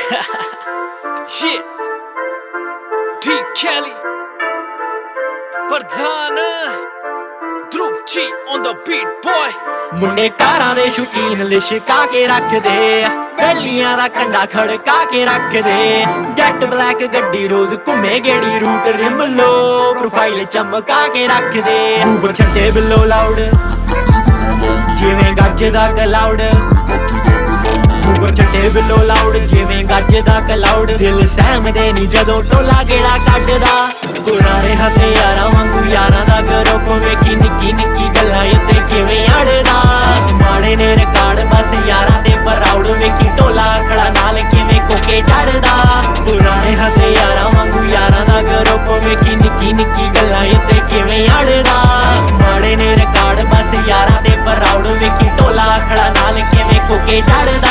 Yeah, D Kelly, Pradhan, Dhruv G on the beat boy. ਮੁੰਡੇ ਕਾਰਾਂ ਦੇ ਸ਼ੌਕੀਨ ਲਿਸ਼ਕਾ ਕੇ ਰੱਖਦੇ, ਪਹਿਲੀਆਂ ਦਾ ਕੰਡਾ ਖੜਕਾ ਕੇ ਰੱਖਦੇ। ਜੈਟ ਬਲੈਕ ਗੱਡੀ ਰੋਜ਼ ਘੁੰਮੇ ਗੇੜੀ ਰੂਟ ਰਿਮ ਲੋ, ਪ੍ਰੋਫਾਈਲ ਚਮਕਾ ਕੇ ਰੱਖਦੇ। ਊਬਰ ਛੱਡੇ ਬਿੱਲੋ ਲਾਊਡ ਜਿਵੇਂ ਗੱਜ ਦਾ ਕਲਾਉਡ, ਊਬਰ ਛੱਡੇ ਬਿੱਲੋ ਲਾਊਡ ਜਿਵੇਂ ਗੱਜ ਦਾ ਕਲਾਉਡ। ਦਿਲ ਸਹਿਮਦੇ ਨੀ ਜਦੋਂ ਟੋਲਾ ਗੇੜਾ ਕੱਢਦਾ, ਪੁਰਾਣੇ ਹਥਿਆਰਾਂ ਵਾਂਗੂ ਯਾਰਾਂ ਦਾ ਗਰੁੱਪ ਵੇਖੀ ਨਿੱਕੀ ਨਿੱਕੀ ਗੱਲਾਂ ਉੱਤੇ ਕਿਵੇਂ ਅੜਦਾ। ਮਾੜੇ ਨੇ ਰਿਕਾਰਡ ਬਸ ਯਾਰਾਂ ਤੇ ਪ੍ਰਾਊਡ, ਵੇਖੀ ਟੋਲਾ ਖੜਾ ਨਾਲ ਕਿਵੇਂ ਕੋਕੇ ਚੜਦਾ। ਪੁਰਾਣੇ ਹਥਿਆਰਾਂ ਵਾਂਗੂ ਯਾਰਾਂ ਦਾ ਗਰੁੱਪ ਵੇਖੀ ਨਿੱਕੀ ਨਿੱਕੀ ਗੱਲਾਂ ਉੱਤੇ ਕਿਵੇਂ ਅੜਦਾ। ਮਾੜੇ ਨੇ ਰਿਕਾਰਡ ਬਸ ਯਾਰਾਂ ਤੇ ਪ੍ਰਾਊਡ, ਵੇਖੀ ਟੋਲਾ ਖੜਾ ਨਾਲ ਕਿਵੇਂ ਕੋਕੇ ਚੜਦਾ।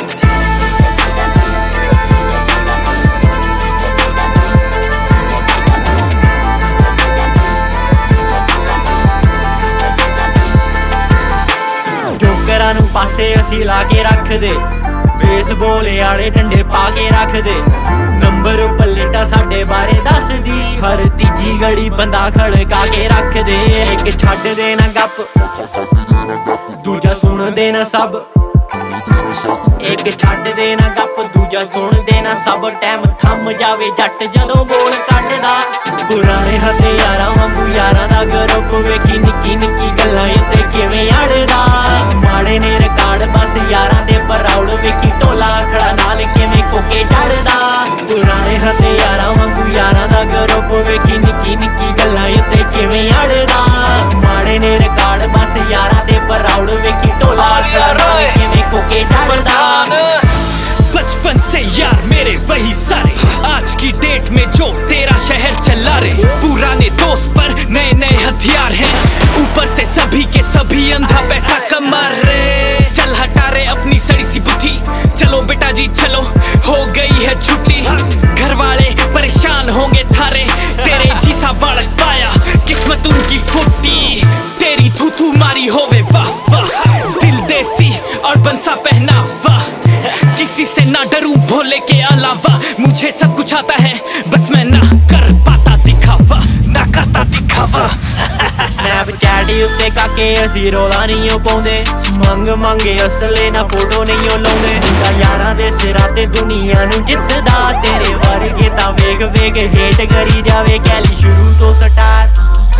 ਜੋਕਰਾਂ ਨੂੰ ਪਾਸੇ ਅਸੀਂ ਲਾ ਕੇ ਰੱਖਦੇ, ਬੇਸਬਾਲ ਵਾਲੇ ਡੰਡੇ ਪਾ ਕੇ ਰੱਖਦੇ। ਨੰਬਰ ਪਲੇਟਾਂ ਸਾਡੇ ਬਾਰੇ ਦੱਸਦੀ, ਹਰ ਤੀਜੀ ਗੜੀ ਬੰਦਾ ਖੜਕਾ ਕੇ ਰੱਖਦੇ। ਇੱਕ ਛੱਡ ਦੇ ਨਾ ਗੱਪ, ਦੂਜਾ ਸੁਣ ਦੇ ਨਾ ਸਭ। ਇੱਕ ਛੱਡ ਦੇ ਨਾ ਗੱਪ, ਦੂਜਾ ਸੁਣ ਦੇ ਨਾ ਸਭ। ਟਾਈਮ ਥੰਮ ਜਾਵੇ ਜੱਟ ਜਦੋਂ ਬੋਲ ਕੱਢਦਾ। ਪੁਰਾਣੇ ਹਥਿਆਰਾਂ ਵਾਂਗੂ ਯਾਰਾਂ ਦਾ ਗਰੁੱਪ ਵੇਖੀ ਨਿੱਕੀ ਨਿੱਕੀ ਗੱਲਾਂ ਉੱਤੇ ਕਿਵੇਂ ਅੜਦਾ। ਮਾੜੇ ਨੇ ਰਿਕਾਰਡ ਬਸ ਯਾਰਾਂ ਤੇ ਪ੍ਰਾਊਡ, ਵੇਖੀ ਟੋਲਾ ਖੜਾ ਨਾਲ ਕਿਵੇਂ ਕੋਕੇ ਚੜਦਾ। ਪੁਰਾਣੇ ਹਥਿਆਰਾਂ ਵਾਂਗੂ ਯਾਰਾਂ ਦਾ ਗਰੁੱਪ ਵੇਖੀ ਨਿੱਕੀ ਨਿੱਕੀ ਗੱਲਾਂ ਉੱਤੇ ਕਿਵੇਂ ਅੜਦਾ। ਮਾੜੇ ਨੇ ਰਿਕਾਰਡ ਬਸ ਯਾਰਾਂ ਤੇ ਪ੍ਰਾਊਡ, ਵੇਖੀ ਟੋਲਾ ਖੜਾ ਨਾਲ ਕਿਵੇਂ ਕੋਕੇ ਚੜਦਾ। बचपन से यार मेरे वही सारे, आज की डेट में जो तेरा शहर चला रे। पुराने दोस्त पर नए नए हथियार हैं, ऊपर से सभी के सभी अंधा पैसा कमा रे। चल हटा रे अपनी सड़ी सी बुद्धि, चलो बेटा जी चलो हो गई है छुट्टी। घर वाले परेशान होंगे थारे, तेरे जीसा बालक पाया किस्मत उनकी फुटी। तेरी थू थू मारी होवे वाह वाह, दिल देसी और बंसा पहना वाह। किसी से ना डरूं भोले के अलावा, मुझे सब कुछ आता है बस मैं ना कर पाता दिखावा, ना करता दिखावा। ਸਨੈਪਚੈਟ ਉੱਤੇ ਕਾਕੇ ਅਸੀਂ ਰੌਲਾ ਨਹੀਂ ਓ ਪਾਉਂਦੇ, ਮੰਗ ਮੰਗੇ ਅਸਲੇ ਨਾ ਫੋਟੋ ਨਹੀਂ ਓ ਲਾਉਂਦੇ। ਮੁੰਡਾ ਯਾਰਾਂ ਦੇ ਸਿਰਾਂ ਤੇ ਦੁਨੀਆ ਨੂੰ ਜਿੱਤਦਾ, ਤੇਰੇ ਵਰਗੇ ਤਾਂ ਵੇਖ ਵੇਖ ਹੇਟ ਕਰੀ ਜਾਵੇ। ਕੈਲੀ ਸ਼ੁਰੂ ਤੋਂ ਸਟਾਰ,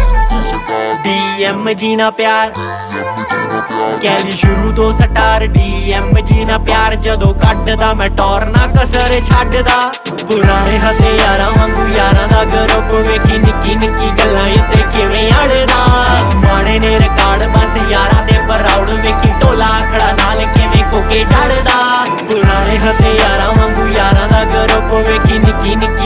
DM ਜੀ ਨਾ ਪਿਆਰ। ਕੈਲੀ ਸ਼ੁਰੂ ਤੋਂ ਸਟਾਰ, DM ਜੀ ਨਾ ਪਿਆਰ। ਜਦੋਂ ਕੱਢਦਾ ਮੈਂ ਟੌਰ ਨਾ ਕਸਰ ਛੱਡਦਾ। ਪੁਰਾਣੇ ਹਥਿਆਰਾਂ ਵਾਂਗੂ ਯਾਰਾਂ ਦਾ ਗਰੁੱਪ ਵੇਖੀ ਨਿੱਕੀ ਨਿੱਕੀ ਗੱਲਾਂ ਉੱਤੇ ਕਿਵੇਂ ਅੜਦਾ। ਮਾੜੇ ਨੇ ਰਿਕਾਰਡ ਬਸ ਯਾਰਾਂ ਤੇ ਪ੍ਰਾਊਡ, ਵੇਖੀ ਟੋਲਾ ਖੜਾ ਨਾਲ ਕਿਵੇਂ ਕੋਕੇ ਚੜਦਾ। ਪੁਰਾਣੇ ਹਥਿਆਰਾਂ ਵਾਂਗੂ ਯਾਰਾਂ ਦਾ ਗਰੁੱਪ ਵੇਖੀ ਨਿੱਕੀ ਨਿੱਕੀ